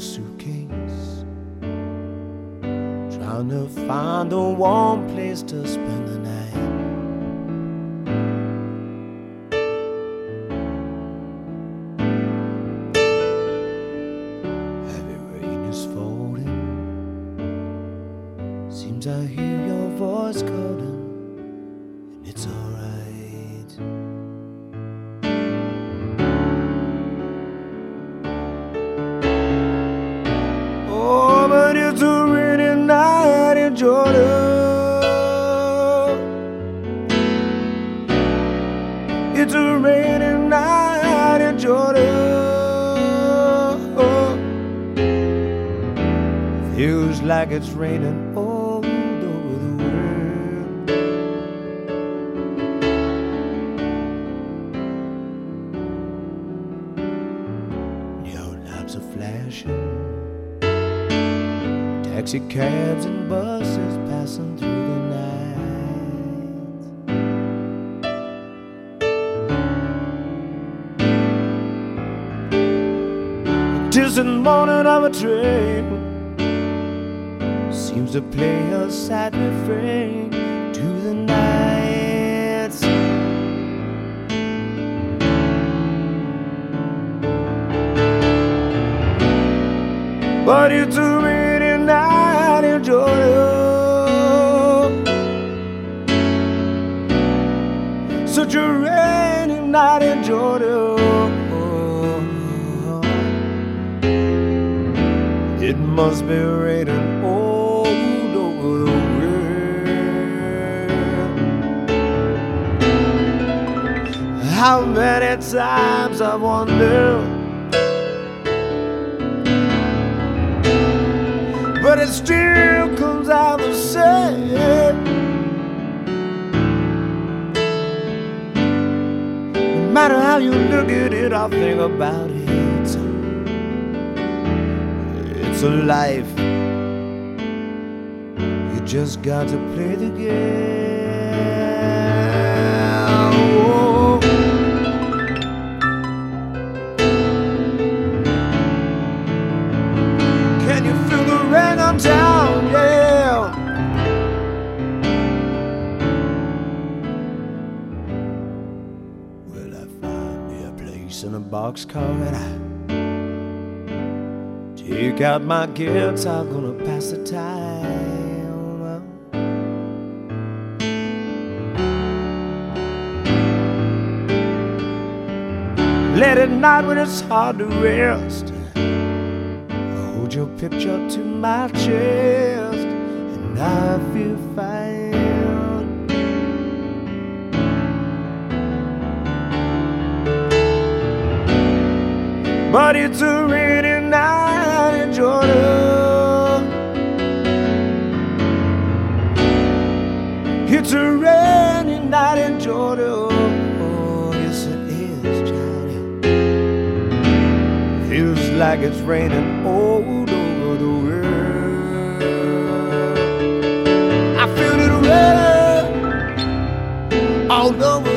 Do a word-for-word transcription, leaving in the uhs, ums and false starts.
suitcase, trying to find a warm place to spend the night. Heavy rain is falling, seems I hear your voice calling, and it's alright. Oh, but it's a rainy night in Georgia. It's a rainy night in Georgia. Feels like it's raining all over the world. Neon lights are flashing, taxi cabs and buses passing through the night. The distant moaning of a train seems to play a sad refrain to the night. But it's a rainy night in Georgia, such a rainy night in Georgia. It must be raining all over the world. How many times I've wondered, but it still comes out the same. No matter how you look at it, I think about it. It's a life, you just got to play the game. Oh. Can you feel the rain on town? Yeah. Well, I find me a place in a boxcar and I take out my guitar, gonna pass the time. Late at night when it's hard to rest, I hold your picture to my chest, and I feel fine. But it's a rainy night in Georgia. It's a rainy night in Georgia. Oh, yes it is, Johnny. Feels like it's raining all over the world. I feel it raining all over